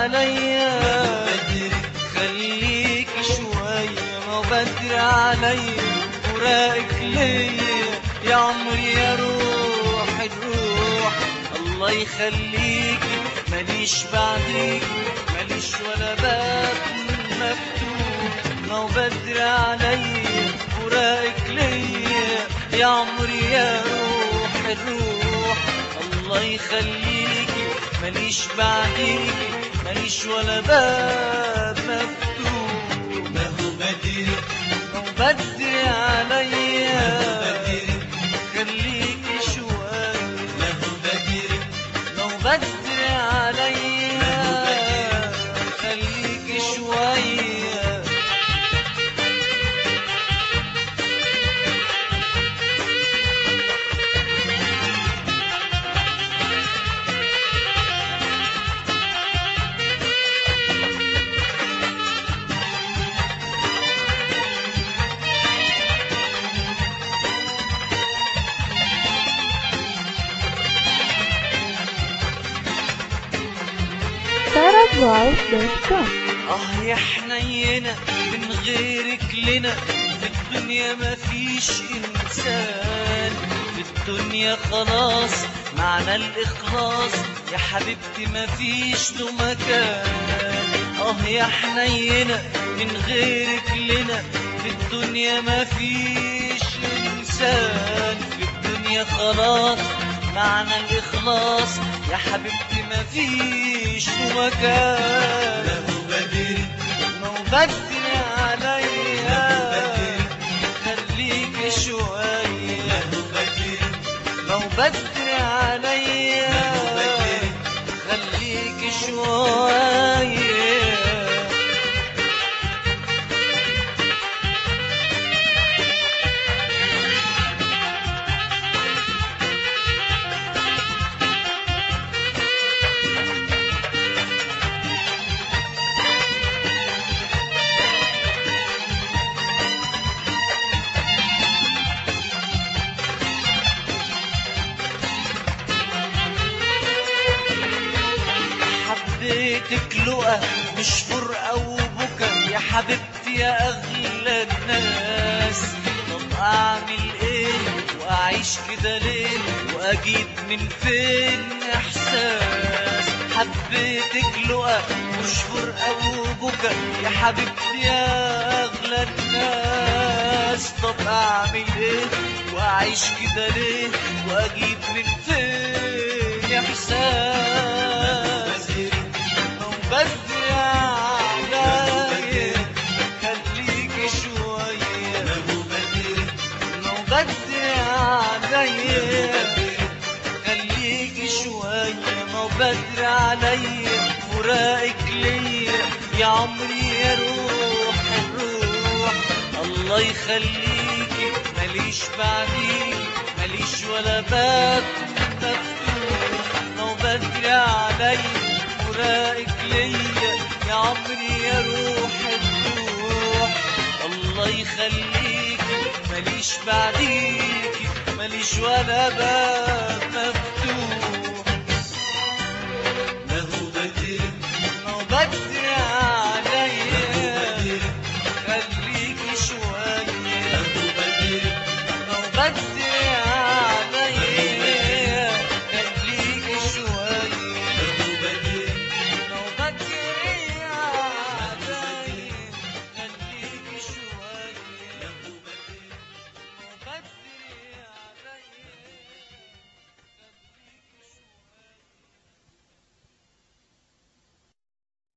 عليا خليك شوية ما بدري عليا فراقك ليا يا عمري يا روح الروح الله يخليكي ماليش بعديك ماليش ولا باب مفتوح ما بدري عليا فراقك ليا يا عمري يا روح الروح الله يخليكي ماليش بعديكي ماليش ولا باب مفتوح ما هو بدري ما بدري عليا خليكي شوية ما هو بدري ما بدري عليا خليكي شوية tarablog.com. يا حنينة من غيرك لنا في الدنيا مفيش إنسان في الدنيا خلاص معنى الإخلاص يا حبيبتي مفيش له مكان يا حنينة من غيرك لنا في الدنيا مفيش إنسان في الدنيا خلاص معنى الإخلاص يا حبيبتي مفيش له مكان ما هو بدري ما هو بدري عليا خليكي شوية ما هو بدري ما هو بدري عليا خليكي شوية حبيتك لقى مش فرقة وبكا يا حبيبتي يا أغلى الناس طب أعمل إيه وأعيش كده ليه وأجيب من فين إحساس حبيتك لقى مش فرقة وبكا يا حبيبتي يا أغلى الناس طب أعمل إيه وأعيش كده ليه وأجيب من فين إحساس بدري عليا خليكي شوية ما هو بدري ما هو بدري عليا خليكي شوية ما هو بدري عليا فراقك ليا يا عمري يا روح الروح الله يخليكي ماليش بعديكي ماليش ولا باب مفتوح ما هو بدري عليا فراقك ليا يا عمري يا روح الروح الله يخليكي ماليش بعديكي ماليش ولا باب مفتوح